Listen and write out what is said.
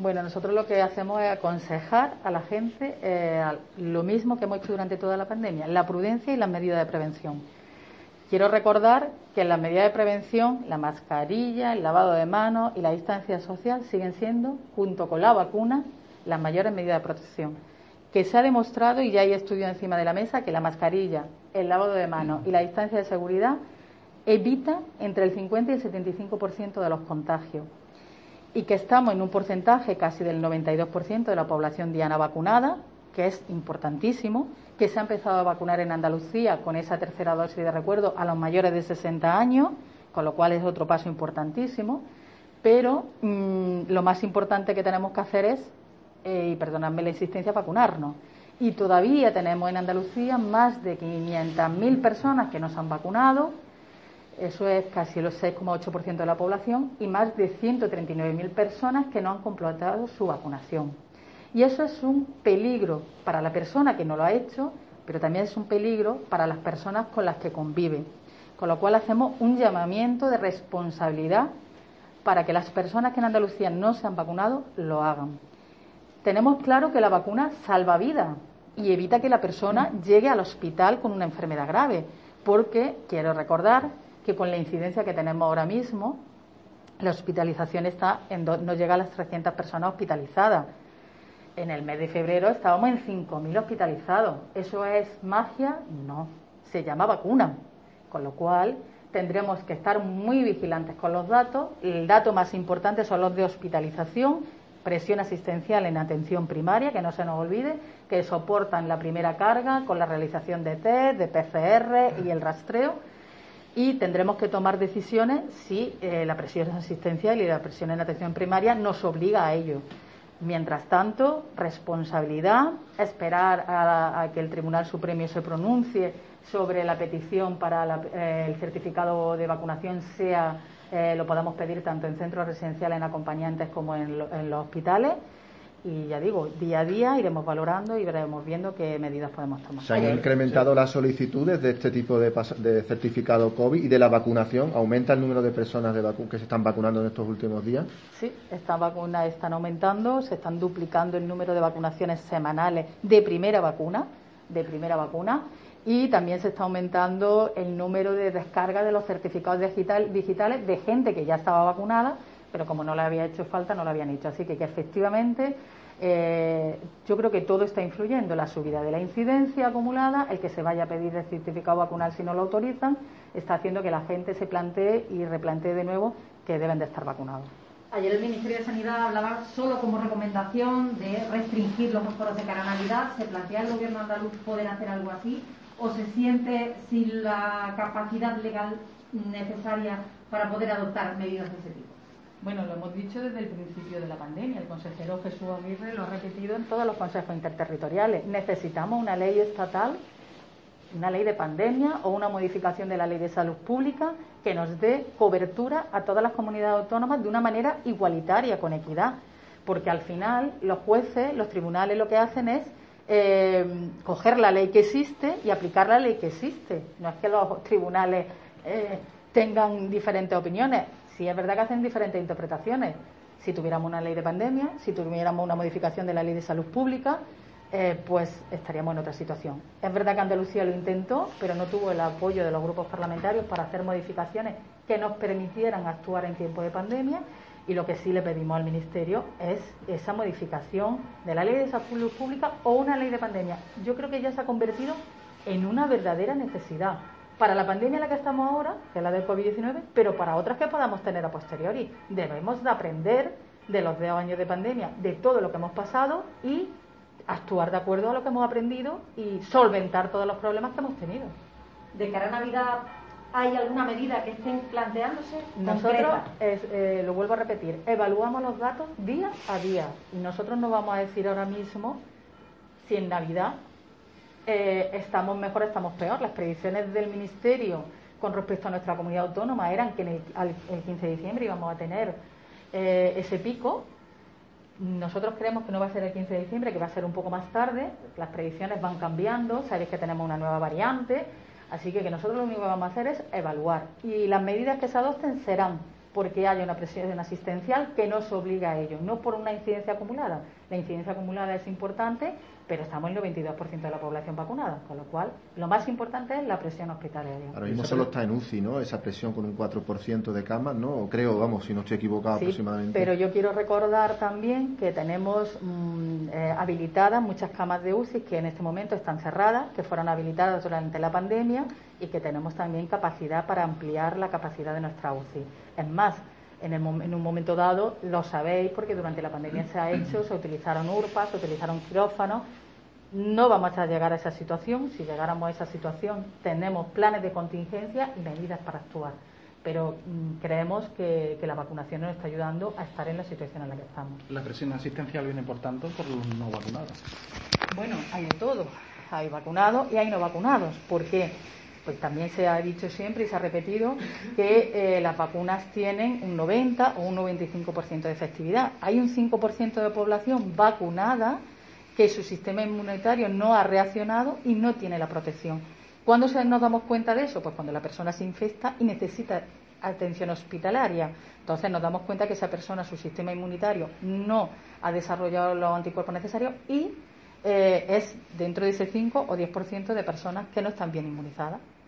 Bueno, nosotros lo que hacemos es aconsejar a la gente lo mismo que hemos hecho durante toda la pandemia, la prudencia y las medidas de prevención. Quiero recordar que las medidas de prevención, la mascarilla, el lavado de manos y la distancia social siguen siendo, junto con la vacuna, las mayores medidas de protección. Que se ha demostrado, y ya hay estudios encima de la mesa, que la mascarilla, el lavado de manos y la distancia de seguridad evita entre el 50 y el 75% de los contagios. Y que estamos en un porcentaje casi del 92% de la población diana vacunada, que es importantísimo, que se ha empezado a vacunar en Andalucía con esa tercera dosis de recuerdo a los mayores de 60 años, con lo cual es otro paso importantísimo, pero lo más importante que tenemos que hacer es, y perdonadme la insistencia, vacunarnos. Y todavía tenemos en Andalucía más de 500.000 personas que no se han vacunado, eso es casi el 6,8% de la población, y más de 139.000 personas que no han completado su vacunación. Y eso es un peligro para la persona que no lo ha hecho, pero también es un peligro para las personas con las que convive. Con lo cual hacemos un llamamiento de responsabilidad para que las personas que en Andalucía no se han vacunado lo hagan. Tenemos claro que la vacuna salva vidas y evita que la persona llegue al hospital con una enfermedad grave, porque quiero recordar que con la incidencia que tenemos ahora mismo, la hospitalización no llega a las 300 personas hospitalizadas. En el mes de febrero estábamos en 5.000 hospitalizados. ¿Eso es magia? No, se llama vacuna. Con lo cual tendremos que estar muy vigilantes con los datos. El dato más importante son los de hospitalización, presión asistencial en atención primaria, que no se nos olvide, que soportan la primera carga con la realización de test, de PCR y el rastreo. Y tendremos que tomar decisiones si la presión asistencial y la presión en atención primaria nos obliga a ello. Mientras tanto, responsabilidad, esperar a que el Tribunal Supremo se pronuncie sobre la petición para el certificado de vacunación, lo podamos pedir tanto en centros residenciales, en acompañantes, como en los hospitales. Y ya digo, día a día iremos valorando y veremos viendo qué medidas podemos tomar. ¿Se han incrementado las solicitudes de este tipo de certificado COVID y de la vacunación? ¿Aumenta el número de personas que se están vacunando en estos últimos días? Sí, estas vacunas están aumentando, se están duplicando el número de vacunaciones semanales de primera vacuna, y también se está aumentando el número de descarga de los certificados digitales de gente que ya estaba vacunada, pero como no le había hecho falta, no lo habían hecho. Así que efectivamente yo creo que todo está influyendo. La subida de la incidencia acumulada, el que se vaya a pedir el certificado vacunal si no lo autorizan, está haciendo que la gente se plantee y replantee de nuevo que deben de estar vacunados. Ayer el Ministerio de Sanidad hablaba solo como recomendación de restringir los aforos de cara a Navidad. ¿Se plantea el Gobierno andaluz poder hacer algo así? ¿O se siente sin la capacidad legal necesaria para poder adoptar medidas de ese tipo? Bueno, lo hemos dicho desde el principio de la pandemia. El consejero Jesús Aguirre lo ha repetido en todos los consejos interterritoriales. Necesitamos una ley estatal, una ley de pandemia o una modificación de la ley de salud pública que nos dé cobertura a todas las comunidades autónomas de una manera igualitaria, con equidad. Porque al final los jueces, los tribunales lo que hacen es coger la ley que existe y aplicar la ley que existe. No es que los tribunales tengan diferentes opiniones. Sí, es verdad que hacen diferentes interpretaciones. Si tuviéramos una ley de pandemia, si tuviéramos una modificación de la ley de salud pública, pues estaríamos en otra situación. Es verdad que Andalucía lo intentó, pero no tuvo el apoyo de los grupos parlamentarios para hacer modificaciones que nos permitieran actuar en tiempo de pandemia, y lo que sí le pedimos al Ministerio es esa modificación de la ley de salud pública o una ley de pandemia. Yo creo que ya se ha convertido en una verdadera necesidad para la pandemia en la que estamos ahora, que es la del COVID-19, pero para otras que podamos tener a posteriori. Debemos de aprender de los 2 años de pandemia, de todo lo que hemos pasado, y actuar de acuerdo a lo que hemos aprendido y solventar todos los problemas que hemos tenido. ¿De cara a Navidad hay alguna medida que estén planteándose? Nosotros, lo vuelvo a repetir, evaluamos los datos día a día, y nosotros no vamos a decir ahora mismo si en Navidad estamos mejor, estamos peor. Las predicciones del Ministerio con respecto a nuestra comunidad autónoma eran que el 15 de diciembre íbamos a tener ese pico. Nosotros creemos que no va a ser el 15 de diciembre, que va a ser un poco más tarde. Las predicciones van cambiando, sabéis que tenemos una nueva variante, así que nosotros lo único que vamos a hacer es evaluar, y las medidas que se adopten serán porque haya una presión asistencial que nos obliga a ello, no por una incidencia acumulada. La incidencia acumulada es importante, pero estamos en el 92% de la población vacunada, con lo cual lo más importante es la presión hospitalaria. Ahora mismo solo está en UCI, ¿no? Esa presión con un 4% de camas, ¿no? Creo, vamos, si no estoy equivocado, sí, aproximadamente. Pero yo quiero recordar también que tenemos habilitadas muchas camas de UCI que en este momento están cerradas, que fueron habilitadas durante la pandemia, y que tenemos también capacidad para ampliar la capacidad de nuestra UCI. Es más, en un momento dado, lo sabéis, porque durante la pandemia se ha hecho, se utilizaron URPAs, se utilizaron quirófanos. No vamos a llegar a esa situación. Si llegáramos a esa situación, tenemos planes de contingencia y medidas para actuar. Pero creemos que la vacunación nos está ayudando a estar en la situación en la que estamos. ¿La presión asistencial viene, por tanto, por los no vacunados? Bueno, hay de todo. Hay vacunados y hay no vacunados. ¿Por qué? Pues también se ha dicho siempre y se ha repetido que las vacunas tienen un 90 o un 95% de efectividad. Hay un 5% de población vacunada que su sistema inmunitario no ha reaccionado y no tiene la protección. ¿Cuándo nos damos cuenta de eso? Pues cuando la persona se infecta y necesita atención hospitalaria. Entonces nos damos cuenta que esa persona, su sistema inmunitario no ha desarrollado los anticuerpos necesarios y es dentro de ese 5 o 10% de personas que no están bien inmunizadas.